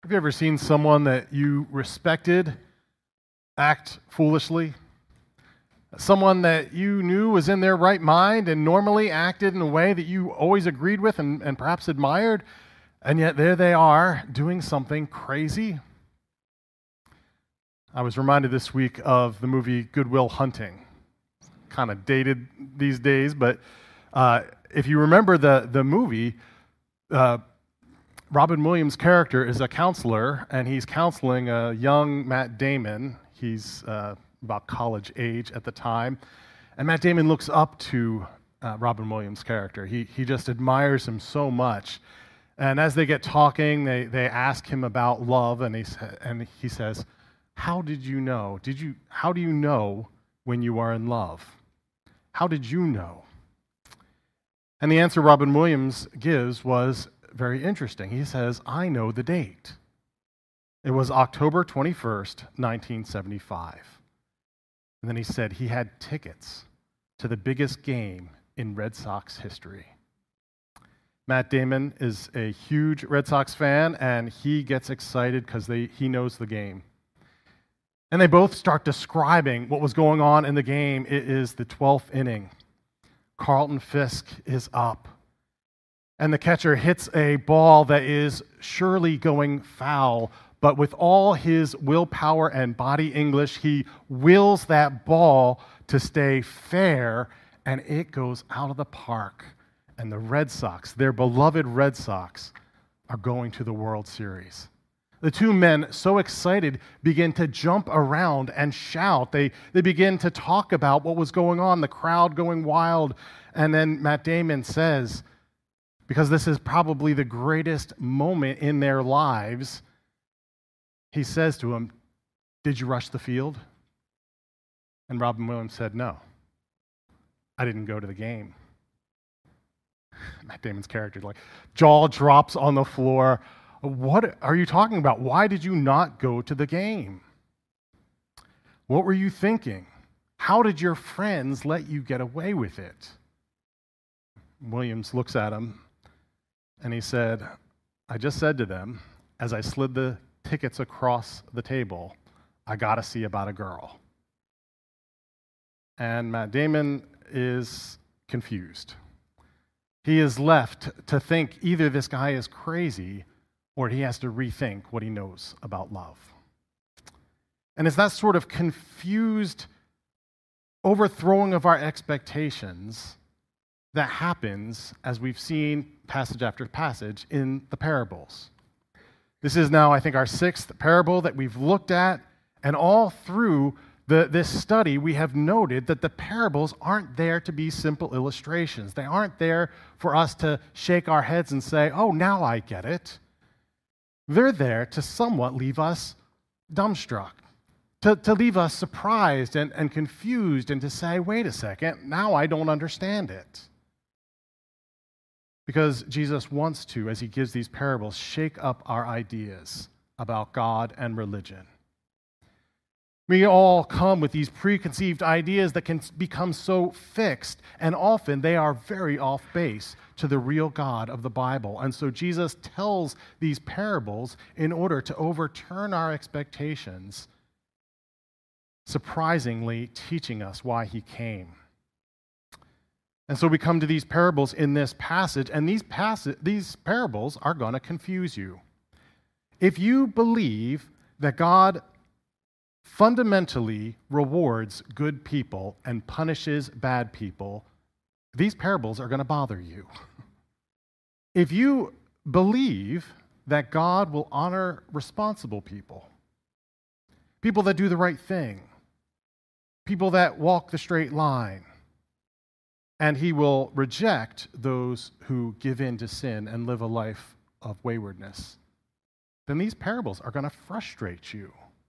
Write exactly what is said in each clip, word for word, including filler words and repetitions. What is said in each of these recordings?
Have you ever seen someone that you respected act foolishly? Someone that you knew was in their right mind and normally acted in a way that you always agreed with and, and perhaps admired, and yet there they are doing something crazy? I was reminded this week of the movie Good Will Hunting. Kind of dated these days, but uh, if you remember the, the movie, uh, Robin Williams' character is a counselor, and he's counseling a young Matt Damon. He's uh, about college age at the time. And Matt Damon looks up to uh, Robin Williams' character. He, he just admires him so much. And as they get talking, they, they ask him about love, and he, and he says, how did you know? Did you, how do you know when you are in love? How did you know? And the answer Robin Williams gives was very interesting. He says, I know the date. It was October twenty-first, nineteen seventy-five. And then he said he had tickets to the biggest game in Red Sox history. Matt Damon is a huge Red Sox fan, and he gets excited because he knows the game. And they both start describing what was going on in the game. It is the twelfth inning. Carlton Fisk is up, and the catcher hits a ball that is surely going foul, but with all his willpower and body English, he wills that ball to stay fair, and it goes out of the park. And the Red Sox, their beloved Red Sox, are going to the World Series. The two men, so excited, begin to jump around and shout. They, they begin to talk about what was going on, the crowd going wild. And then Matt Damon says, because this is probably the greatest moment in their lives, he says to him, did you rush the field? And Robin Williams said, no, I didn't go to the game. Matt Damon's character, like, jaw drops on the floor. What are you talking about? Why did you not go to the game? What were you thinking? How did your friends let you get away with it? Williams looks at him, and he said, I just said to them, as I slid the tickets across the table, I got to see about a girl. And Matt Damon is confused. He is left to think either this guy is crazy or he has to rethink what he knows about love. And it's that sort of confused overthrowing of our expectations that happens, as we've seen passage after passage, in the parables. This is now, I think, our sixth parable that we've looked at, and all through the, this study, we have noted that the parables aren't there to be simple illustrations. They aren't there for us to shake our heads and say, oh, now I get it. They're there to somewhat leave us dumbstruck, to, to leave us surprised and, and confused, and to say, wait a second, now I don't understand it. Because Jesus wants to, as he gives these parables, shake up our ideas about God and religion. We all come with these preconceived ideas that can become so fixed, and often they are very off base to the real God of the Bible. And so Jesus tells these parables in order to overturn our expectations, surprisingly teaching us why he came. And so we come to these parables in this passage, and these, pass- these parables are going to confuse you. If you believe that God fundamentally rewards good people and punishes bad people, these parables are going to bother you. If you believe that God will honor responsible people, people that do the right thing, people that walk the straight line, and he will reject those who give in to sin and live a life of waywardness, then these parables are going to frustrate you.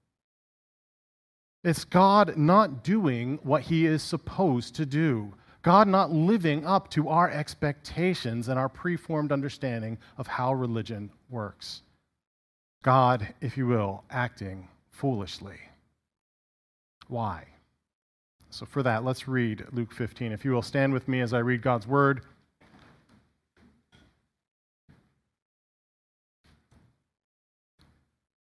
It's God not doing what he is supposed to do. God not living up to our expectations and our preformed understanding of how religion works. God, if you will, acting foolishly. Why? So for that, let's read Luke fifteen. If you will stand with me as I read God's word.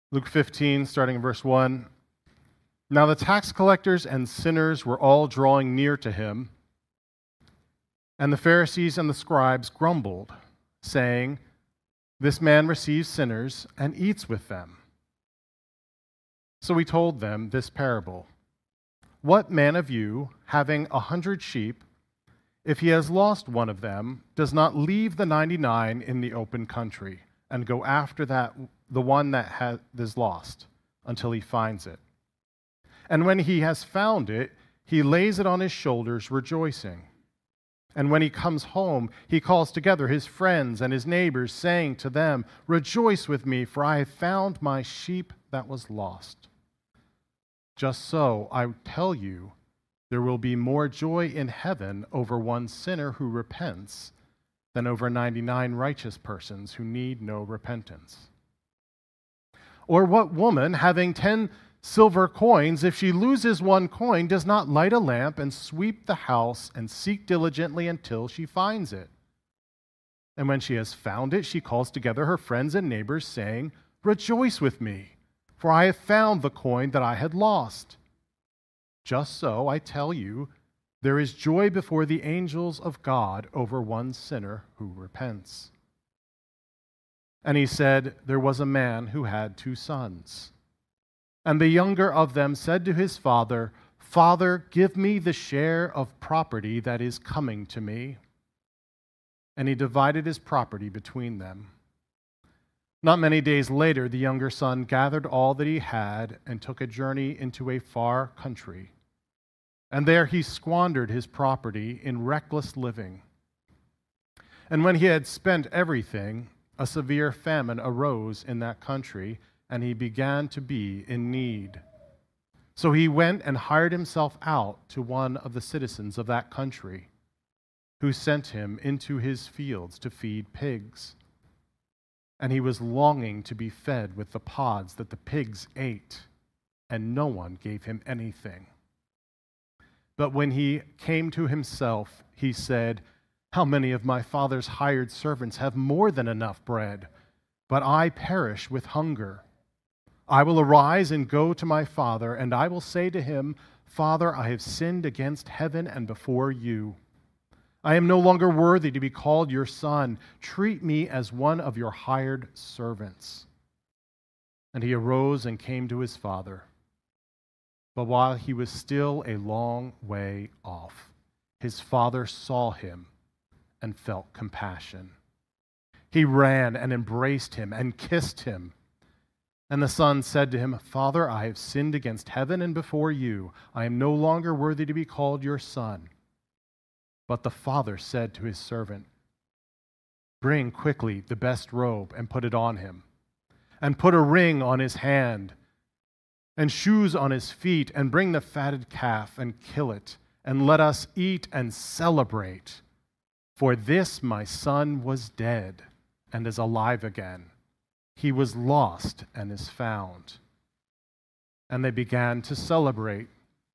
Luke fifteen, starting in verse one. Now the tax collectors and sinners were all drawing near to him, and the Pharisees and the scribes grumbled, saying, "This man receives sinners and eats with them." So he told them this parable. What man of you, having a hundred sheep, if he has lost one of them, does not leave the ninety-nine in the open country and go after that the one that has, is lost until he finds it? And when he has found it, he lays it on his shoulders, rejoicing. And when he comes home, he calls together his friends and his neighbors, saying to them, "Rejoice with me, for I have found my sheep that was lost." Just so, I tell you, there will be more joy in heaven over one sinner who repents than over ninety-nine righteous persons who need no repentance. Or what woman, having ten silver coins, if she loses one coin, does not light a lamp and sweep the house and seek diligently until she finds it? And when she has found it, she calls together her friends and neighbors, saying, "Rejoice with me, for I have found the coin that I had lost." Just so, I tell you, there is joy before the angels of God over one sinner who repents. And he said, there was a man who had two sons. And the younger of them said to his father, "Father, give me the share of property that is coming to me." And he divided his property between them. Not many days later, the younger son gathered all that he had and took a journey into a far country. And there he squandered his property in reckless living. And when he had spent everything, a severe famine arose in that country, and he began to be in need. So he went and hired himself out to one of the citizens of that country, who sent him into his fields to feed pigs. And he was longing to be fed with the pods that the pigs ate, and no one gave him anything. But when he came to himself, he said, "How many of my father's hired servants have more than enough bread, but I perish with hunger? I will arise and go to my father, and I will say to him, 'Father, I have sinned against heaven and before you. I am no longer worthy to be called your son. Treat me as one of your hired servants.' And he arose and came to his father. But while he was still a long way off, his father saw him and felt compassion. He ran and embraced him and kissed him. And the son said to him, 'Father, I have sinned against heaven and before you. I am no longer worthy to be called your son.' But the father said to his servant, 'Bring quickly the best robe and put it on him, and put a ring on his hand and shoes on his feet, and bring the fatted calf and kill it, and let us eat and celebrate. For this my son was dead and is alive again. He was lost and is found.' And they began to celebrate.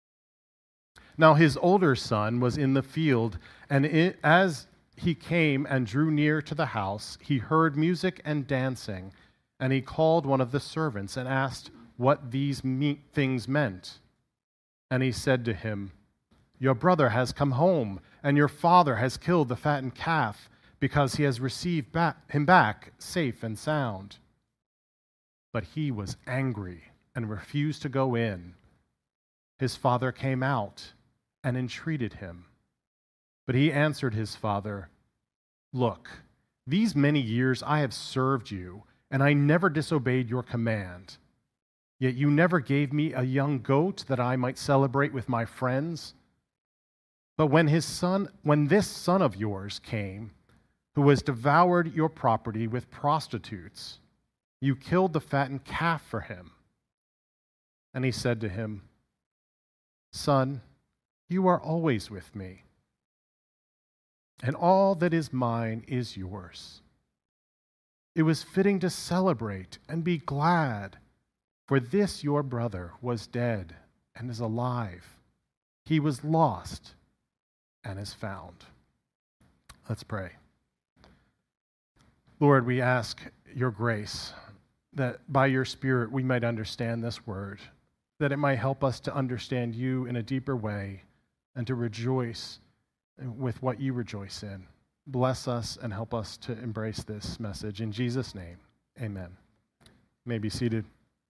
Now his older son was in the field, and it, as he came and drew near to the house, he heard music and dancing, and he called one of the servants and asked what these me- things meant. And he said to him, 'Your brother has come home, and your father has killed the fattened calf, because he has received back, him back safe and sound.' But he was angry and refused to go in. His father came out and entreated him. But he answered his father, 'Look, these many years I have served you, and I never disobeyed your command. Yet you never gave me a young goat that I might celebrate with my friends. But when his son, when this son of yours came, who has devoured your property with prostitutes, you killed the fattened calf for him.' And he said to him, 'Son, you are always with me, and all that is mine is yours. It was fitting to celebrate and be glad, for this your brother was dead and is alive. He was lost and is found.'" Let's pray. Lord, we ask your grace that by your Spirit we might understand this word, that it might help us to understand you in a deeper way and to rejoice with what you rejoice in. Bless us and help us to embrace this message. In Jesus' name, amen. You may be seated.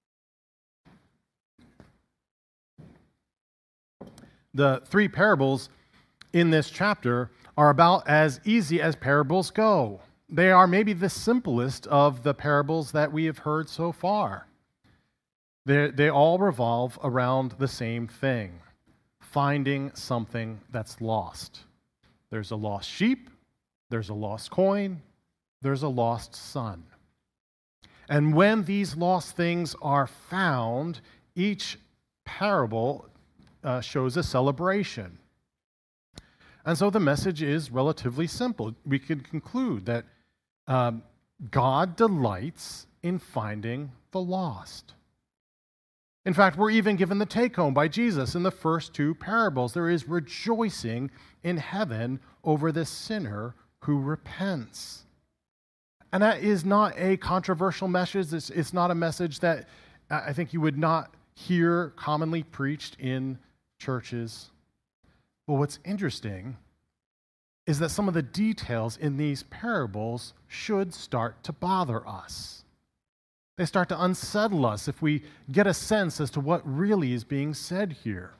The three parables in this chapter are about as easy as parables go. They are maybe the simplest of the parables that we have heard so far. They they all revolve around the same thing, finding something that's lost. There's a lost sheep, there's a lost coin, there's a lost son. And when these lost things are found, each parable uh, shows a celebration. And so the message is relatively simple. We could conclude that um, God delights in finding the lost. In fact, we're even given the take-home by Jesus in the first two parables. There is rejoicing in heaven over the sinner who repents. And that is not a controversial message. It's, it's not a message that I think you would not hear commonly preached in churches. But what's interesting is that some of the details in these parables should start to bother us. They start to unsettle us if we get a sense as to what really is being said here.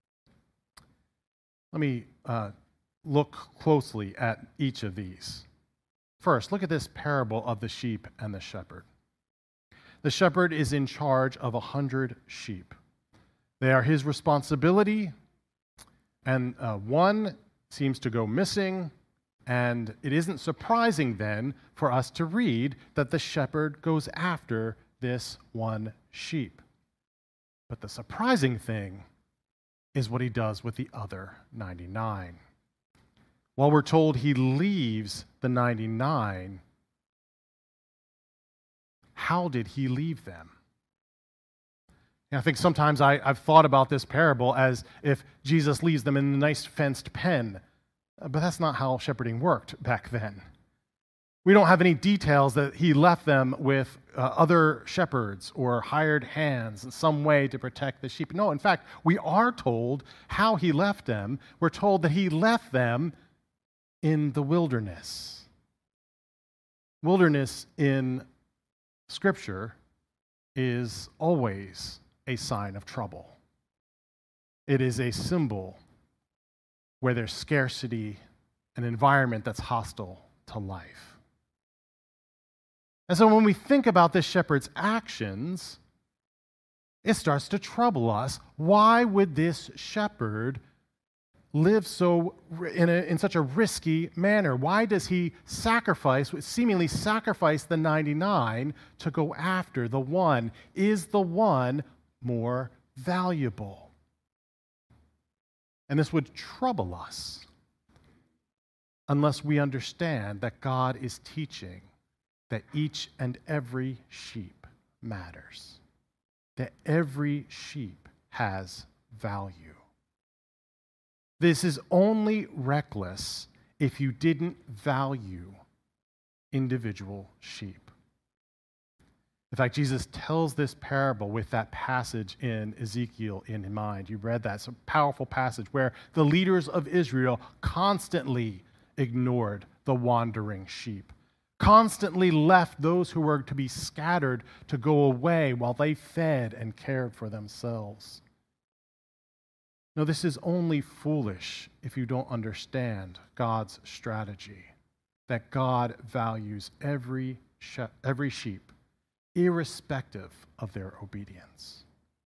Let me uh, look closely at each of these. First, look at this parable of the sheep and the shepherd. The shepherd is in charge of a hundred sheep. They are his responsibility, and uh, one seems to go missing, and it isn't surprising then for us to read that the shepherd goes after this one sheep. But the surprising thing is what he does with the other ninety-nine. While we're told he leaves the ninety-nine, how did he leave them? And I think sometimes I, I've thought about this parable as if Jesus leaves them in a nice fenced pen. But that's not how shepherding worked back then. We don't have any details that he left them with uh, other shepherds or hired hands in some way to protect the sheep. No, in fact, we are told how he left them. We're told that he left them in the wilderness. Wilderness in Scripture is always a sign of trouble. It is a symbol where there's scarcity, an environment that's hostile to life. And so when we think about this shepherd's actions, it starts to trouble us. Why would this shepherd live so in, a, in such a risky manner? Why does he sacrifice, seemingly sacrifice the ninety-nine to go after the one? Is the one more valuable? And this would trouble us unless we understand that God is teaching that each and every sheep matters, that every sheep has value. This is only reckless if you didn't value individual sheep. In fact, Jesus tells this parable with that passage in Ezekiel in mind. You read that. It's a powerful passage where the leaders of Israel constantly ignored the wandering sheep, constantly left those who were to be scattered to go away while they fed and cared for themselves. No, this is only foolish if you don't understand God's strategy, that God values every, she- every sheep, irrespective of their obedience.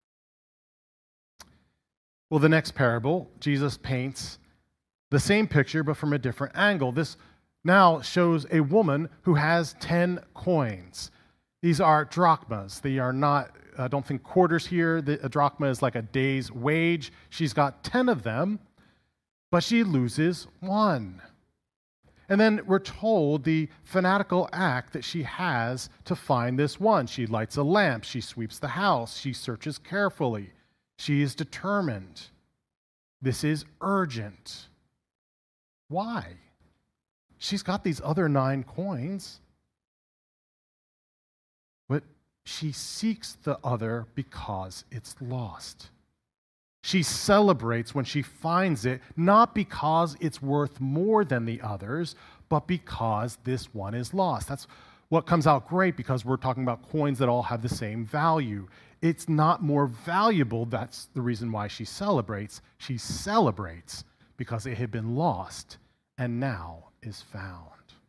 Well, the next parable, Jesus paints the same picture, but from a different angle. This now shows a woman who has ten coins. These are drachmas. They are not, I don't think, quarters here. The, a drachma is like a day's wage. She's got ten of them, but she loses one. And then we're told the fanatical act that she has to find this one. She lights a lamp. She sweeps the house. She searches carefully. She is determined. This is urgent. Why? She's got these other nine coins. But she seeks the other because it's lost. She celebrates when she finds it, not because it's worth more than the others, but because this one is lost. That's what comes out great because we're talking about coins that all have the same value. It's not more valuable. That's the reason why she celebrates. She celebrates because it had been lost and now is found.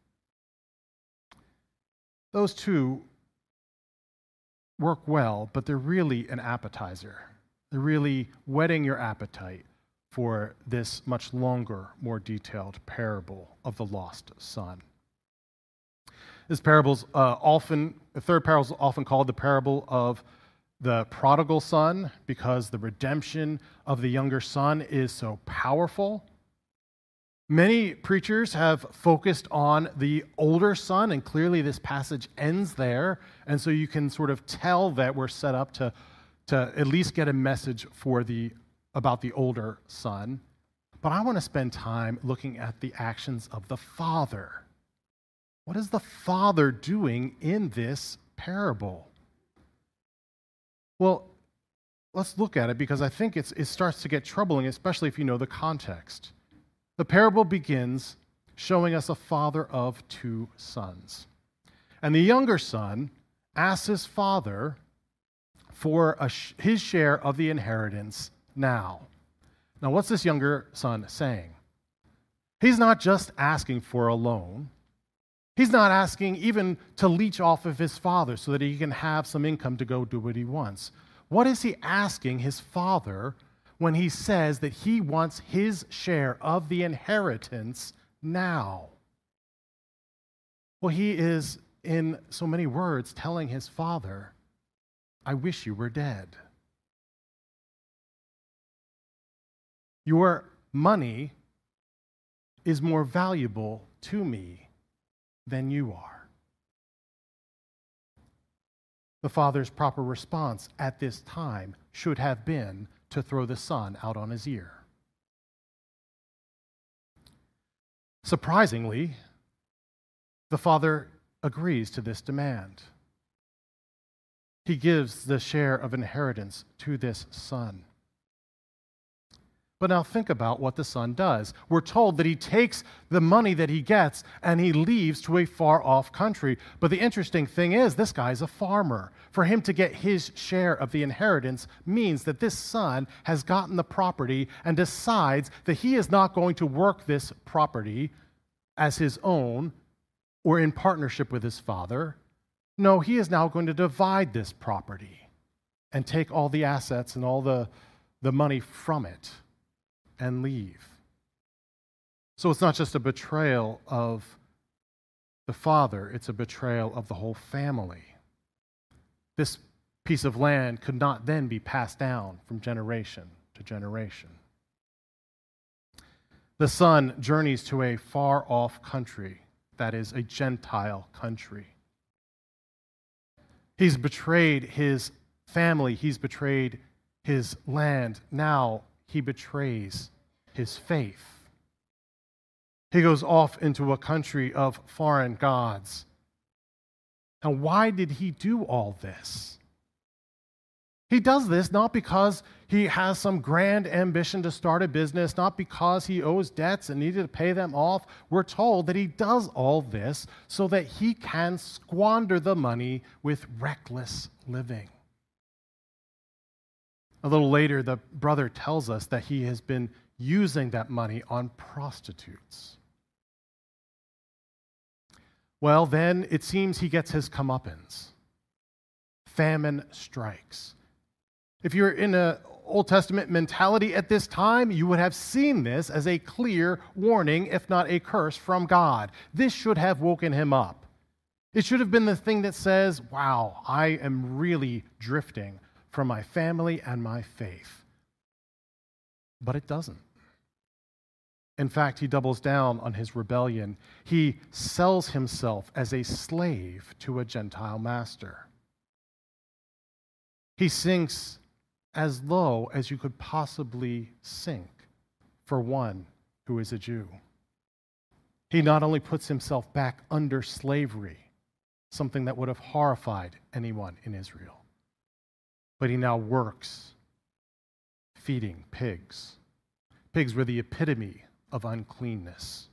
Those two work well, but they're really an appetizer. They're really whetting your appetite for this much longer, more detailed parable of the lost son. This parable's uh, often, the third parable is often called the parable of the prodigal son because the redemption of the younger son is so powerful. Many preachers have focused on the older son, and clearly this passage ends there, and so you can sort of tell that we're set up to, to at least get a message for the about the older son. But I want to spend time looking at the actions of the father. What is the father doing in this parable? Well, let's look at it because I think it's, it starts to get troubling, especially if you know the context. The parable begins showing us a father of two sons. And the younger son asks his father for a sh- his share of the inheritance now. Now, what's this younger son saying? He's not just asking for a loan. He's not asking even to leech off of his father so that he can have some income to go do what he wants. What is he asking his father when he says that he wants his share of the inheritance now? Well, he is, in so many words, telling his father, I wish you were dead. Your money is more valuable to me than you are. The father's proper response at this time should have been to throw the son out on his ear. Surprisingly, the father agrees to this demand. He gives the share of inheritance to this son. But now think about what the son does. We're told that he takes the money that he gets and he leaves to a far-off country. But the interesting thing is, this guy's a farmer. For him to get his share of the inheritance means that this son has gotten the property and decides that he is not going to work this property as his own or in partnership with his father. No, he is now going to divide this property and take all the assets and all the, the money from it and leave. So it's not just a betrayal of the father, it's a betrayal of the whole family. This piece of land could not then be passed down from generation to generation. The son journeys to a far-off country that is a Gentile country. He's betrayed his family, he's betrayed his land. Now he betrays his faith. He goes off into a country of foreign gods. And why did he do all this? He does this not because he has some grand ambition to start a business, not because he owes debts and needed to pay them off. We're told that he does all this so that he can squander the money with reckless living. A little later, the brother tells us that he has been using that money on prostitutes. Well, then it seems he gets his comeuppance. Famine strikes. If you're in an Old Testament mentality at this time, you would have seen this as a clear warning, if not a curse from God. This should have woken him up. It should have been the thing that says, wow, I am really drifting from my family and my faith. But it doesn't. In fact, he doubles down on his rebellion. He sells himself as a slave to a Gentile master. He sinks as low as you could possibly sink for one who is a Jew. He not only puts himself back under slavery, something that would have horrified anyone in Israel. But he now works feeding pigs. Pigs were the epitome of uncleanness.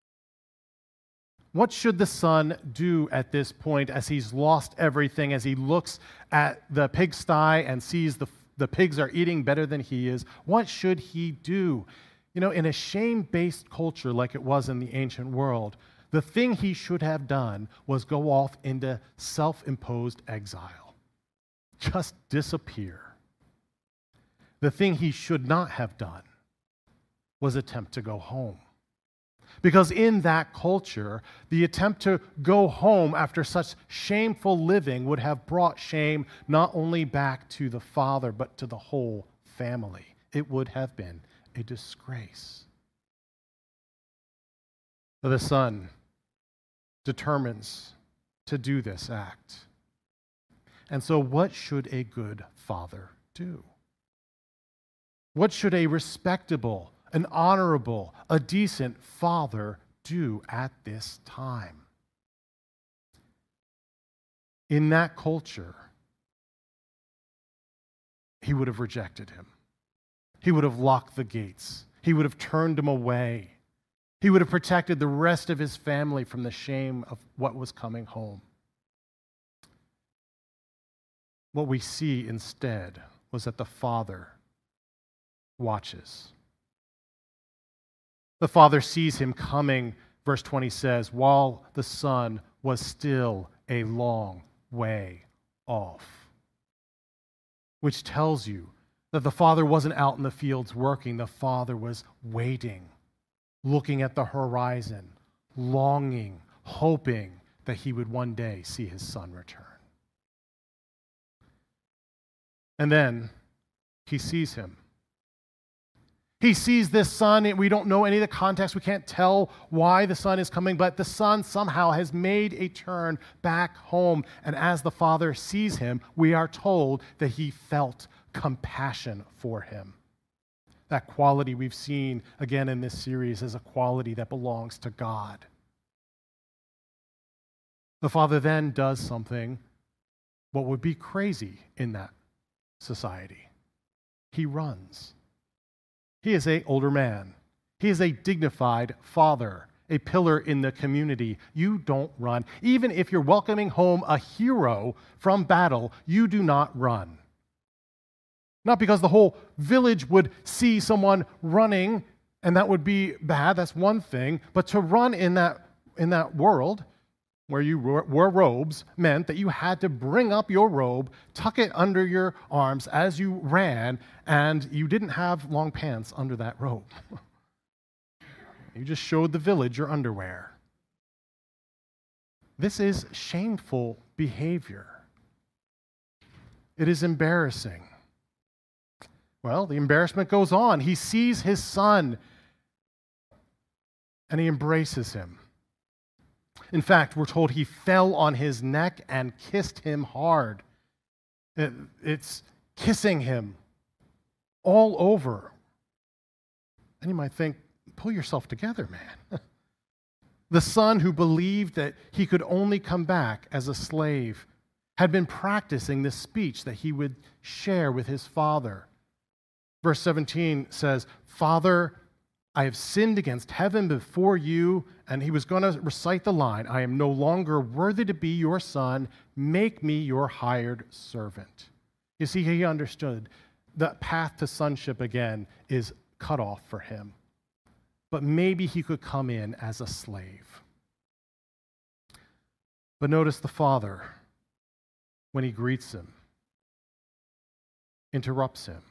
What should the son do at this point as he's lost everything, as he looks at the pigsty and sees the, the pigs are eating better than he is? What should he do? You know, in a shame-based culture like it was in the ancient world, the thing he should have done was go off into self-imposed exile. Just disappear. The thing he should not have done was attempt to go home. Because in that culture, the attempt to go home after such shameful living would have brought shame not only back to the father, but to the whole family. It would have been a disgrace. The son determines to do this act. And so what should a good father do? What should a respectable, an honorable, a decent father do at this time? In that culture, he would have rejected him. He would have locked the gates. He would have turned him away. He would have protected the rest of his family from the shame of what was coming home. What we see instead was that the father watches. The father sees him coming, verse twenty says, while the son was still a long way off. Which tells you that the father wasn't out in the fields working. The father was waiting, looking at the horizon, longing, hoping that he would one day see his son return. And then he sees him. He sees this son. We don't know any of the context. We can't tell why the son is coming, but the son somehow has made a turn back home. And as the father sees him, we are told that he felt compassion for him. That quality we've seen again in this series is a quality that belongs to God. The father then does something what would be crazy in that society. He runs. He is an older man. He is a dignified father, a pillar in the community. You don't run. Even if you're welcoming home a hero from battle, you do not run. Not because the whole village would see someone running, and that would be bad, that's one thing, but to run in that, in that world where you wore robes meant that you had to bring up your robe, tuck it under your arms as you ran, and you didn't have long pants under that robe. You just showed the village your underwear. This is shameful behavior. It is embarrassing. Well, the embarrassment goes on. He sees his son, and he embraces him. In fact, we're told he fell on his neck and kissed him hard. It, it's kissing him all over. And you might think, pull yourself together, man. The son who believed that he could only come back as a slave had been practicing this speech that he would share with his father. Verse seventeen says, Father, I have sinned against heaven before you, and he was going to recite the line, I am no longer worthy to be your son, make me your hired servant. You see, he understood the path to sonship again is cut off for him. But maybe he could come in as a slave. But notice the father, when he greets him, interrupts him.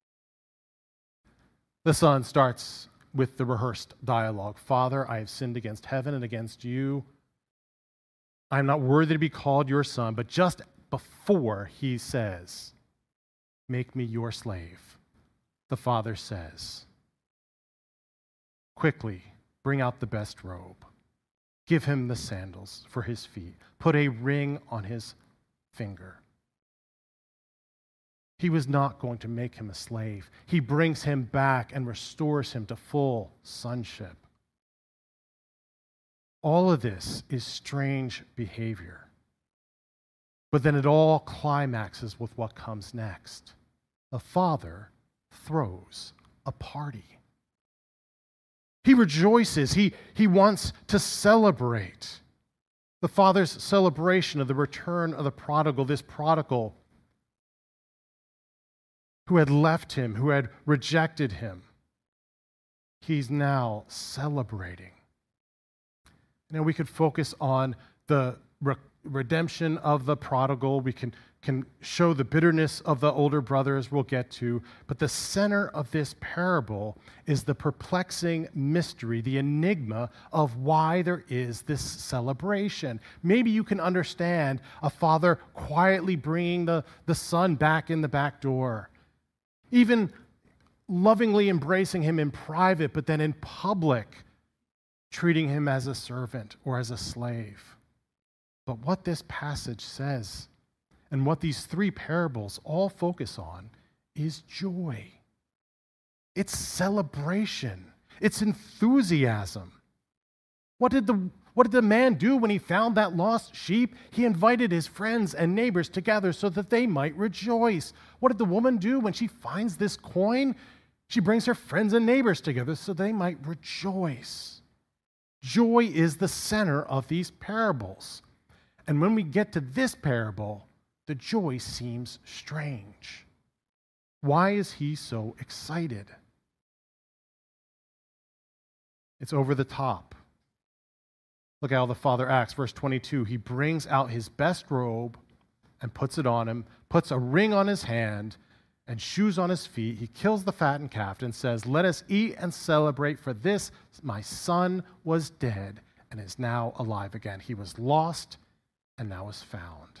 The son starts with the rehearsed dialogue. Father, I have sinned against heaven and against you. I am not worthy to be called your son. But just before he says, make me your slave, the father says, quickly bring out the best robe. Give him the sandals for his feet. Put a ring on his finger. He was not going to make him a slave. He brings him back and restores him to full sonship. All of this is strange behavior. But then it all climaxes with what comes next. The father throws a party. He rejoices. He, he wants to celebrate. The father's celebration of the return of the prodigal, this prodigal who had left him, who had rejected him, he's now celebrating. Now we could focus on the re- redemption of the prodigal. We can, can show the bitterness of the older brothers we'll get to. But the center of this parable is the perplexing mystery, the enigma of why there is this celebration. Maybe you can understand a father quietly bringing the, the son back in the back door, even lovingly embracing him in private, but then in public, treating him as a servant or as a slave. But what this passage says, and what these three parables all focus on, is joy. It's celebration. It's enthusiasm. What did the what did the man do when he found that lost sheep? He invited his friends and neighbors together so that they might rejoice. What did the woman do when she finds this coin? She brings her friends and neighbors together so they might rejoice. Joy is the center of these parables. And when we get to this parable, the joy seems strange. Why is he so excited? It's over the top. Look at how the father acts. Verse twenty-two, he brings out his best robe and puts it on him, puts a ring on his hand and shoes on his feet. He kills the fattened calf and says, "Let us eat and celebrate, for this my son was dead and is now alive again. He was lost and now is found."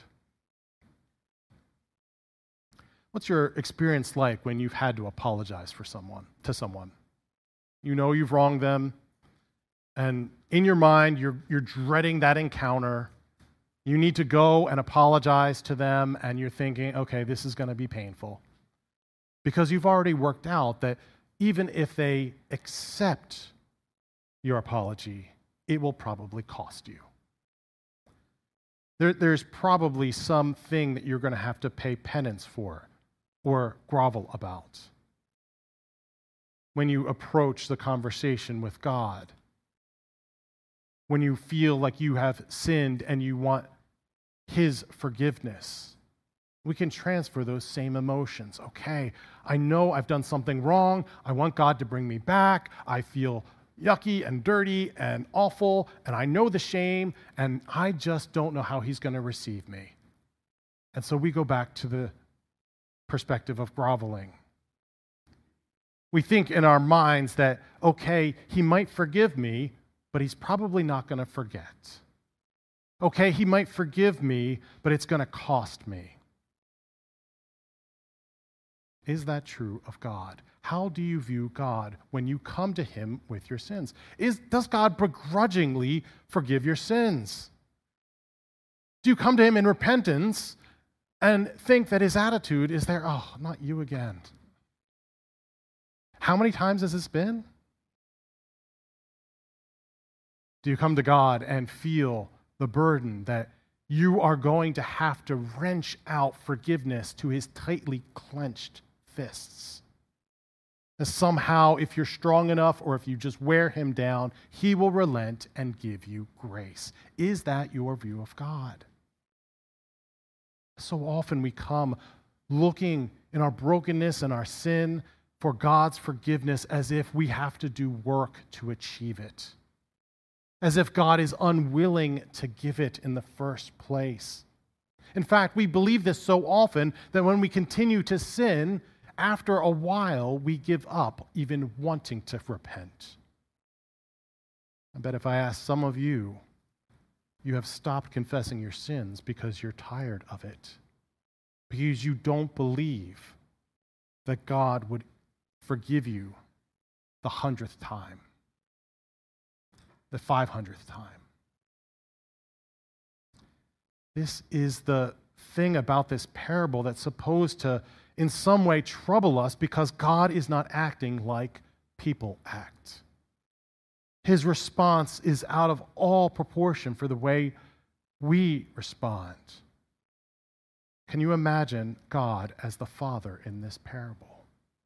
What's your experience like when you've had to apologize for someone, to someone? You know you've wronged them, and in your mind, you're, you're dreading that encounter. You need to go and apologize to them, and you're thinking, okay, this is going to be painful. Because you've already worked out that even if they accept your apology, it will probably cost you. There, there's probably something that you're going to have to pay penance for or grovel about when you approach the conversation with God. When you feel like you have sinned and you want His forgiveness, we can transfer those same emotions. Okay, I know I've done something wrong. I want God to bring me back. I feel yucky and dirty and awful, and I know the shame, and I just don't know how He's going to receive me. And so we go back to the perspective of groveling. We think in our minds that, okay, He might forgive me, but He's probably not going to forget. Okay, He might forgive me, but it's going to cost me. Is that true of God? How do you view God when you come to Him with your sins? Is, does God begrudgingly forgive your sins? Do you come to Him in repentance and think that His attitude is there, oh, not you again? How many times has this been? Do you come to God and feel the burden that you are going to have to wrench out forgiveness to His tightly clenched fists? That somehow, if you're strong enough or if you just wear Him down, He will relent and give you grace. Is that your view of God? So often we come looking in our brokenness and our sin for God's forgiveness as if we have to do work to achieve it, as if God is unwilling to give it in the first place. In fact, we believe this so often that when we continue to sin, after a while, we give up even wanting to repent. I bet if I ask some of you, you have stopped confessing your sins because you're tired of it, because you don't believe that God would forgive you the hundredth time, the five hundredth time. This is the thing about this parable that's supposed to, in some way, trouble us because God is not acting like people act. His response is out of all proportion for the way we respond. Can you imagine God as the Father in this parable?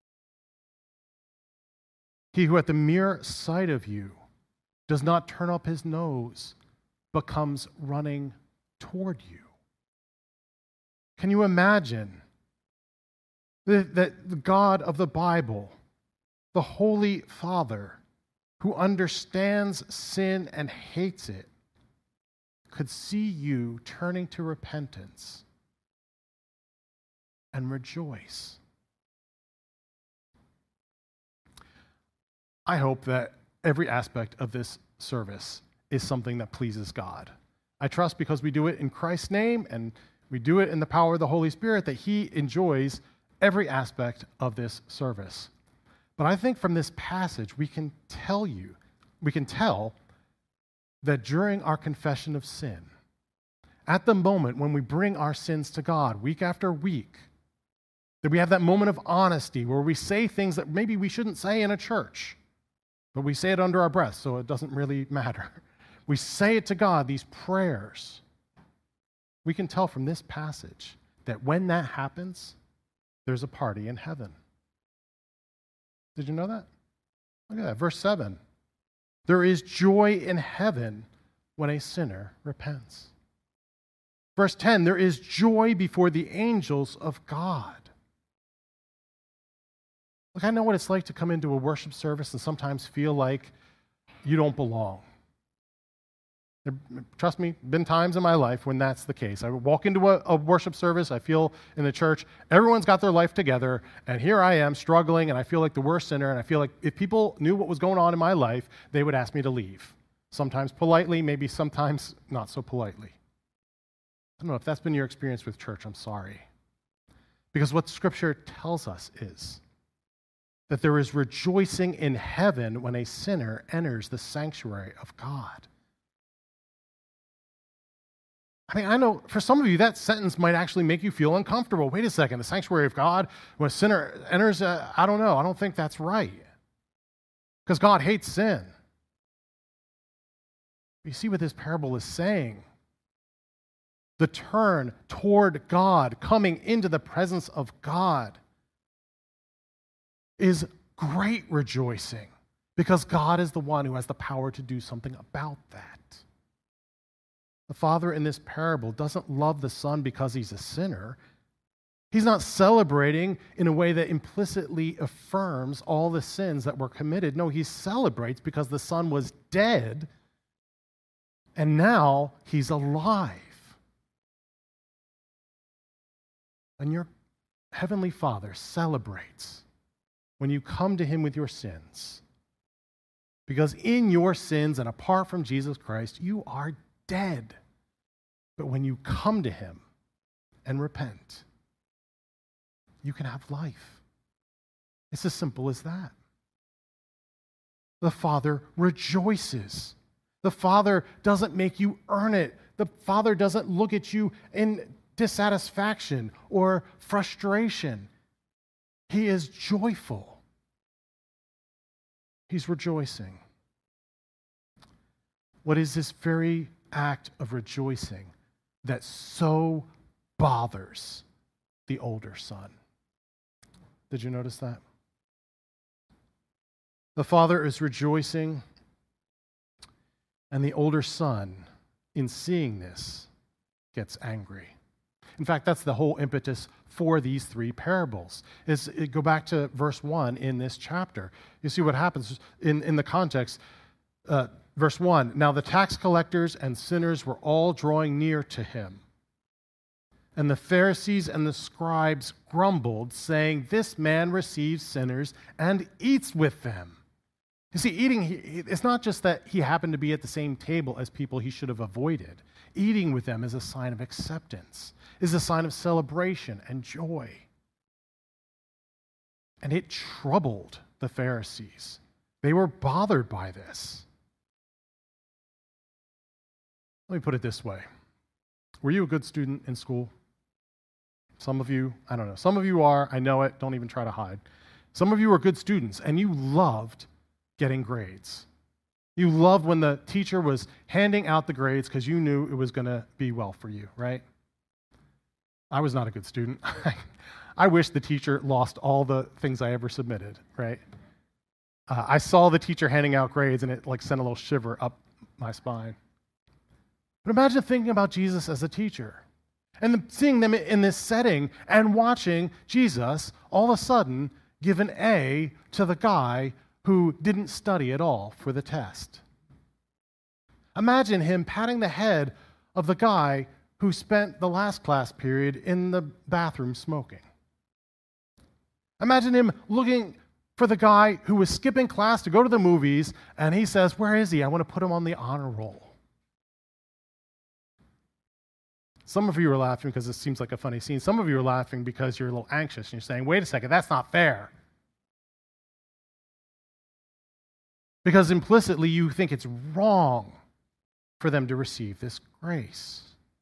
He who at the mere sight of you does not turn up his nose, but comes running toward you. Can you imagine that, that the God of the Bible, the Holy Father, who understands sin and hates it, could see you turning to repentance and rejoice? I hope that every aspect of this service is something that pleases God. I trust, because we do it in Christ's name and we do it in the power of the Holy Spirit, that He enjoys every aspect of this service. But I think from this passage we can tell you, we can tell that during our confession of sin, at the moment when we bring our sins to God week after week, that we have that moment of honesty where we say things that maybe we shouldn't say in a church, but we say it under our breath, so it doesn't really matter. We say it to God, these prayers. We can tell from this passage that when that happens, there's a party in heaven. Did you know that? Look at that, verse seven. There is joy in heaven when a sinner repents. Verse ten, there is joy before the angels of God. Look, I know what it's like to come into a worship service and sometimes feel like you don't belong. There, trust me, been times in my life when that's the case. I walk into a, a worship service, I feel in the church, everyone's got their life together, and here I am struggling, and I feel like the worst sinner, and I feel like if people knew what was going on in my life, they would ask me to leave. Sometimes politely, maybe sometimes not so politely. I don't know if that's been your experience with church, I'm sorry. Because what Scripture tells us is that there is rejoicing in heaven when a sinner enters the sanctuary of God. I mean, I know for some of you that sentence might actually make you feel uncomfortable. Wait a second, the sanctuary of God, when a sinner enters, uh, I don't know, I don't think that's right. Because God hates sin. You see what this parable is saying? The turn toward God, coming into the presence of God, is great rejoicing, because God is the one who has the power to do something about that. The Father in this parable doesn't love the Son because he's a sinner. He's not celebrating in a way that implicitly affirms all the sins that were committed. No, he celebrates because the Son was dead, and now he's alive. And your Heavenly Father celebrates when you come to him with your sins. Because in your sins and apart from Jesus Christ, you are dead. But when you come to him and repent, you can have life. It's as simple as that. The Father rejoices. The Father doesn't make you earn it. The Father doesn't look at you in dissatisfaction or frustration. He is joyful. He's rejoicing. What is this very act of rejoicing that so bothers the older son? Did you notice that? The father is rejoicing, and the older son, in seeing this, gets angry. In fact, that's the whole impetus for these three parables. Is it, go back to verse one in this chapter. You see what happens in, in the context. Uh, verse one, now the tax collectors and sinners were all drawing near to him. And the Pharisees and the scribes grumbled, saying, this man receives sinners and eats with them. You see, eating, it's not just that he happened to be at the same table as people he should have avoided. Eating with them is a sign of acceptance, is a sign of celebration and joy. And it troubled the Pharisees. They were bothered by this. Let me put it this way. Were you a good student in school? Some of you, I don't know. Some of you are, I know it, don't even try to hide. Some of you are good students, and you loved getting grades. You loved when the teacher was handing out the grades because you knew it was going to be well for you, right? I was not a good student. I wish the teacher lost all the things I ever submitted, right? Uh, I saw the teacher handing out grades, and it like sent a little shiver up my spine. But imagine thinking about Jesus as a teacher and seeing them in this setting and watching Jesus all of a sudden give an A to the guy who didn't study at all for the test. Imagine him patting the head of the guy who spent the last class period in the bathroom smoking. Imagine him looking for the guy who was skipping class to go to the movies, and he says, "Where is he? I want to put him on the honor roll." Some of you are laughing because it seems like a funny scene. Some of you are laughing because you're a little anxious and you're saying, "Wait a second, that's not fair." Because implicitly you think it's wrong for them to receive this grace.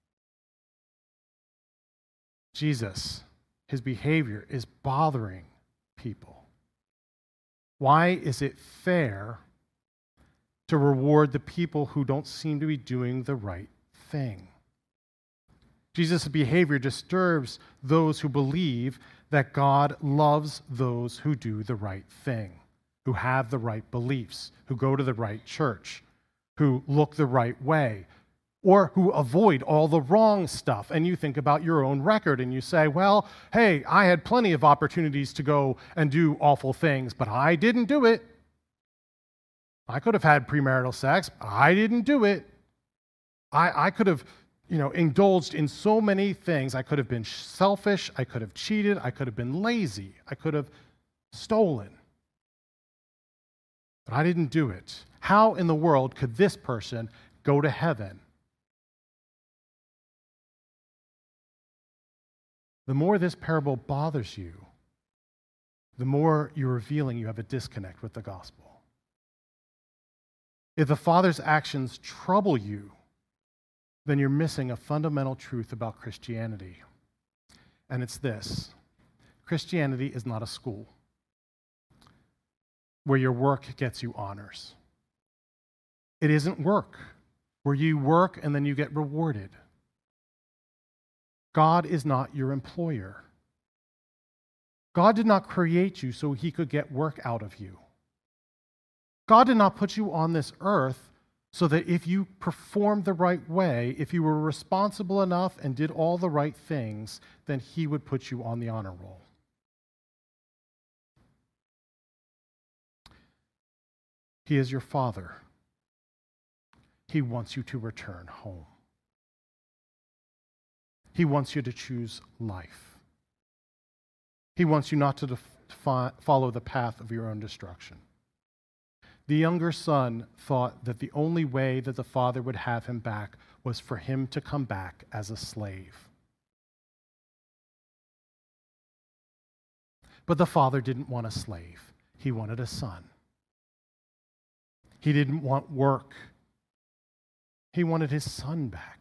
Jesus, his behavior is bothering people. Why is it fair to reward the people who don't seem to be doing the right thing? Jesus' behavior disturbs those who believe that God loves those who do the right thing, who have the right beliefs, who go to the right church, who look the right way, or who avoid all the wrong stuff. And you think about your own record and you say, well, hey, I had plenty of opportunities to go and do awful things, but I didn't do it. I could have had premarital sex, but I didn't do it. I, I could have, you know, indulged in so many things. I could have been selfish. I could have cheated. I could have been lazy. I could have stolen. But I didn't do it. How in the world could this person go to heaven? The more this parable bothers you, the more you're revealing you have a disconnect with the gospel. If the Father's actions trouble you, then you're missing a fundamental truth about Christianity. And it's this: Christianity is not a school where your work gets you honors. It isn't work where you work and then you get rewarded. God is not your employer. God did not create you so he could get work out of you. God did not put you on this earth so that if you performed the right way, if you were responsible enough and did all the right things, then he would put you on the honor roll. He is your Father. He wants you to return home. He wants you to choose life. He wants you not to defi- follow the path of your own destruction. The younger son thought that the only way that the father would have him back was for him to come back as a slave. But the father didn't want a slave. He wanted a son. He didn't want work. He wanted his son back.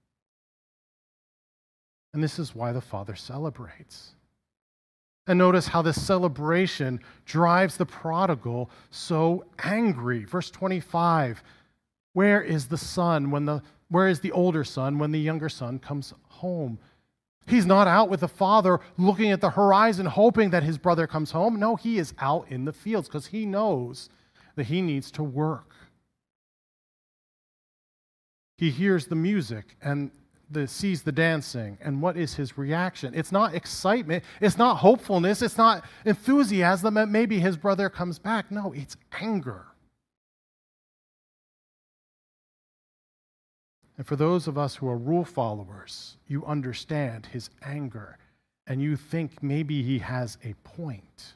And this is why the Father celebrates. And notice how this celebration drives the prodigal so angry. Verse twenty-five, where is the son when the where is the older son when the younger son comes home? He's not out with the father looking at the horizon hoping that his brother comes home. No, he is out in the fields because he knows that he needs to work. He hears the music and The, sees the dancing, and what is his reaction? It's not excitement, it's not hopefulness, it's not enthusiasm that maybe his brother comes back. No, it's anger. And for those of us who are rule followers, you understand his anger, and you think maybe he has a point.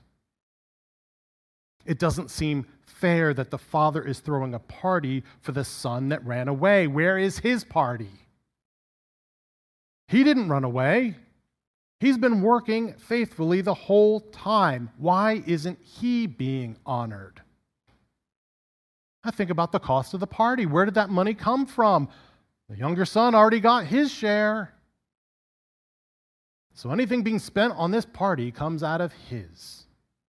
It doesn't seem fair that the father is throwing a party for the son that ran away. Where is his party? He didn't run away. He's been working faithfully the whole time. Why isn't he being honored? I think about the cost of the party. Where did that money come from? The younger son already got his share. So anything being spent on this party comes out of his.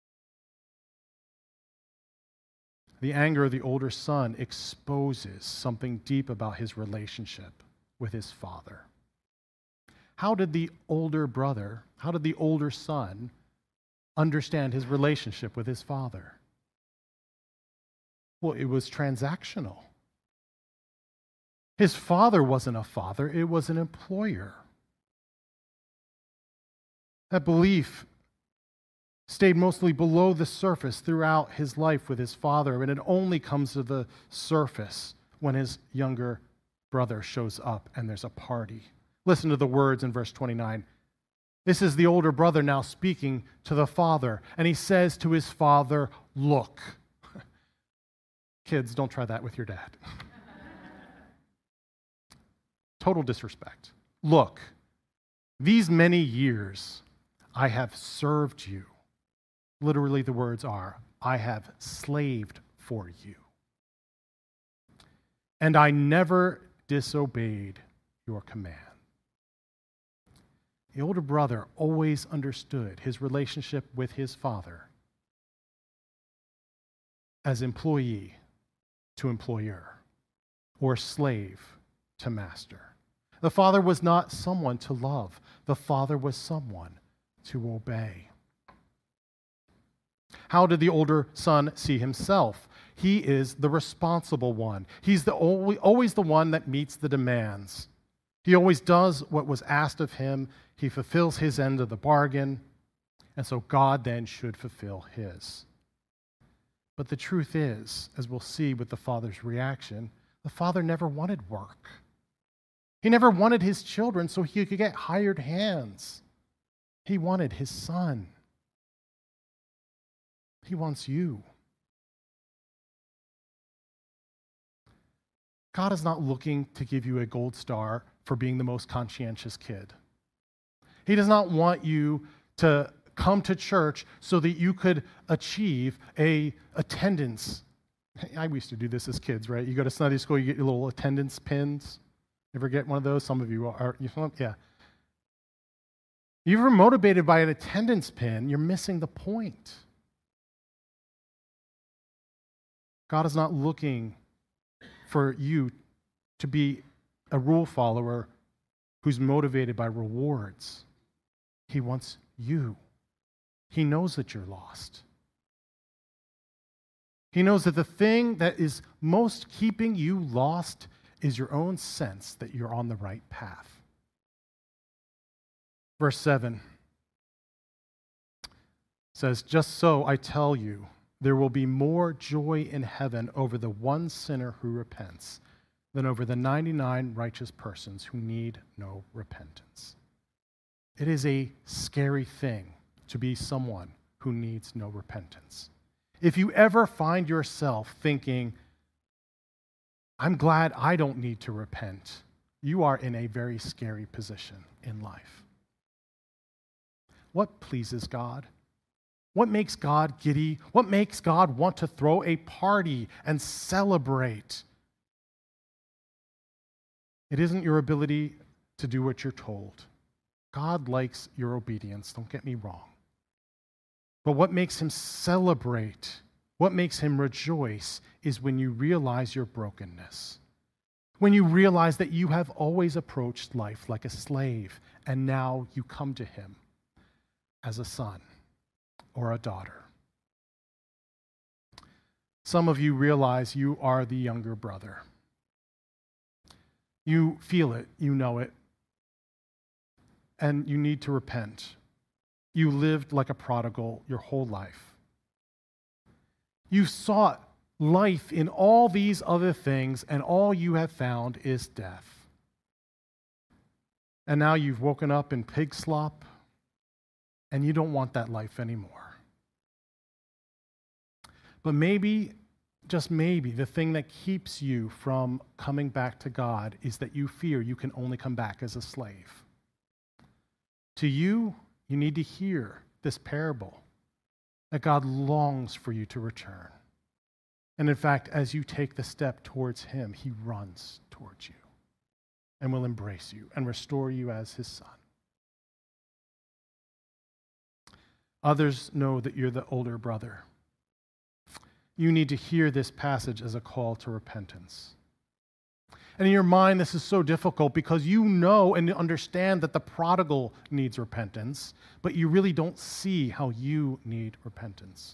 The anger of the older son exposes something deep about his relationship with his father. How did the older brother, how did the older son understand his relationship with his father? Well, it was transactional. His father wasn't a father, it was an employer. That belief stayed mostly below the surface throughout his life with his father, and it only comes to the surface when his younger brother shows up and there's a party. Listen to the words in verse twenty-nine. This is the older brother now speaking to the father, and he says to his father, "Look." Kids, don't try that with your dad. Total disrespect. "Look, these many years I have served you." Literally, the words are, "I have slaved for you. And I never disobeyed your command." The older brother always understood his relationship with his father as employee to employer or slave to master. The father was not someone to love. The father was someone to obey. How did the older son see himself? He is the responsible one. He's the only, always the one that meets the demands. He always does what was asked of him. He fulfills his end of the bargain. And so God then should fulfill his. But the truth is, as we'll see with the father's reaction, the father never wanted work. He never wanted his children so he could get hired hands. He wanted his son. He wants you. God is not looking to give you a gold star for being the most conscientious kid. He does not want you to come to church so that you could achieve a attendance. I used to do this as kids, right? You go to Sunday school, you get your little attendance pins. Ever get one of those? Some of you are. You know, yeah. If you're motivated by an attendance pin, you're missing the point. God is not looking for you to be a rule follower who's motivated by rewards. He wants you. He knows that you're lost. He knows that the thing that is most keeping you lost is your own sense that you're on the right path. Verse seven says, "Just so I tell you, there will be more joy in heaven over the one sinner who repents than over the ninety-nine righteous persons who need no repentance." It is a scary thing to be someone who needs no repentance. If you ever find yourself thinking, "I'm glad I don't need to repent," you are in a very scary position in life. What pleases God? What makes God giddy? What makes God want to throw a party and celebrate? It isn't your ability to do what you're told. God likes your obedience, don't get me wrong. But what makes him celebrate, what makes him rejoice, is when you realize your brokenness. When you realize that you have always approached life like a slave, and now you come to him as a son or a daughter. Some of you realize you are the younger brother. You feel it, you know it, and you need to repent. You lived like a prodigal your whole life. You sought life in all these other things, and all you have found is death. And now you've woken up in pig slop, and you don't want that life anymore. But maybe, just maybe, the thing that keeps you from coming back to God is that you fear you can only come back as a slave. To you, you need to hear this parable, that God longs for you to return. And in fact, as you take the step towards him, he runs towards you and will embrace you and restore you as his son. Others know that you're the older brother. You need to hear this passage as a call to repentance. And in your mind, this is so difficult because you know and understand that the prodigal needs repentance, but you really don't see how you need repentance.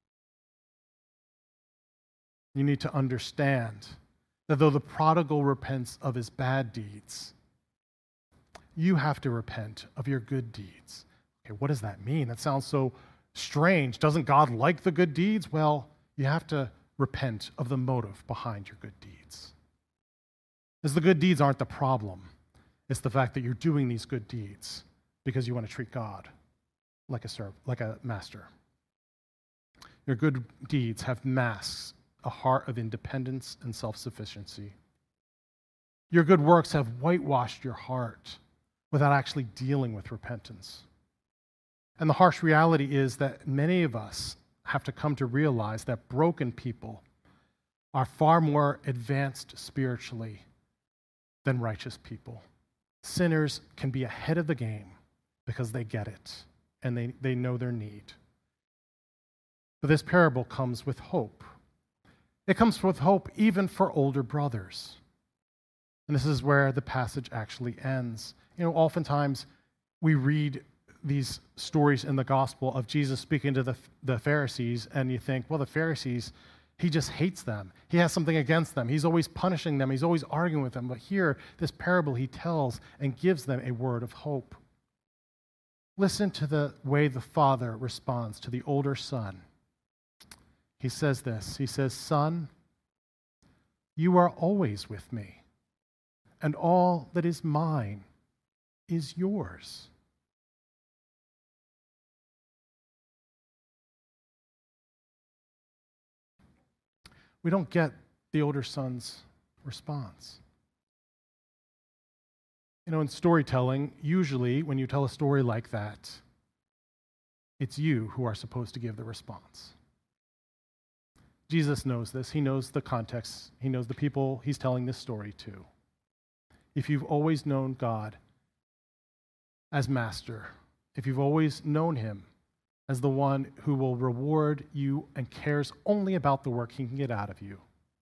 You need to understand that though the prodigal repents of his bad deeds, you have to repent of your good deeds. Okay, what does that mean? That sounds so strange. Doesn't God like the good deeds? Well, you have to repent of the motive behind your good deeds. Because the good deeds aren't the problem. It's the fact that you're doing these good deeds because you want to treat God like a serv- like a master. Your good deeds have masked a heart of independence and self-sufficiency. Your good works have whitewashed your heart without actually dealing with repentance. And the harsh reality is that many of us have to come to realize that broken people are far more advanced spiritually than righteous people. Sinners can be ahead of the game because they get it and they, they know their need. But this parable comes with hope. It comes with hope even for older brothers. And this is where the passage actually ends. You know, oftentimes we read these stories in the gospel of Jesus speaking to the, the Pharisees, and you think, well, the Pharisees, he just hates them. He has something against them. He's always punishing them. He's always arguing with them. But here, this parable he tells and gives them a word of hope. Listen to the way the father responds to the older son. He says this. He says, "Son, you are always with me, and all that is mine is yours." We don't get the older son's response. You know, in storytelling, usually when you tell a story like that, it's you who are supposed to give the response. Jesus knows this. He knows the context. He knows the people he's telling this story to. If you've always known God as master, if you've always known him as the one who will reward you and cares only about the work he can get out of you,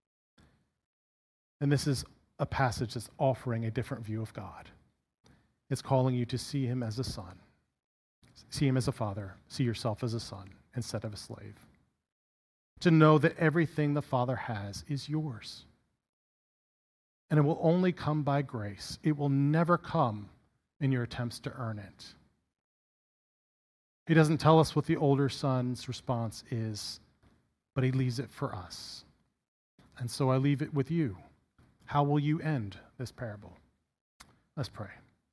and this is a passage that's offering a different view of God. It's calling you to see him as a son, see him as a father, see yourself as a son instead of a slave. To know that everything the Father has is yours. And it will only come by grace. It will never come in your attempts to earn it. He doesn't tell us what the older son's response is, but he leaves it for us. And so I leave it with you. How will you end this parable? Let's pray.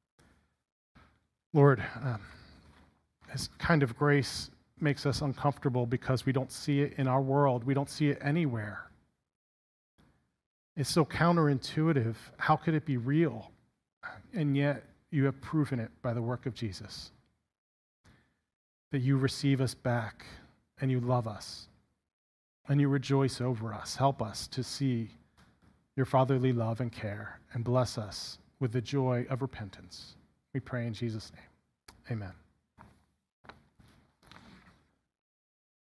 Lord, um, this kind of grace makes us uncomfortable because we don't see it in our world. We don't see it anywhere. It's so counterintuitive. How could it be real? And yet you have proven it by the work of Jesus. That you receive us back and you love us and you rejoice over us. Help us to see your fatherly love and care and bless us with the joy of repentance. We pray in Jesus' name. Amen.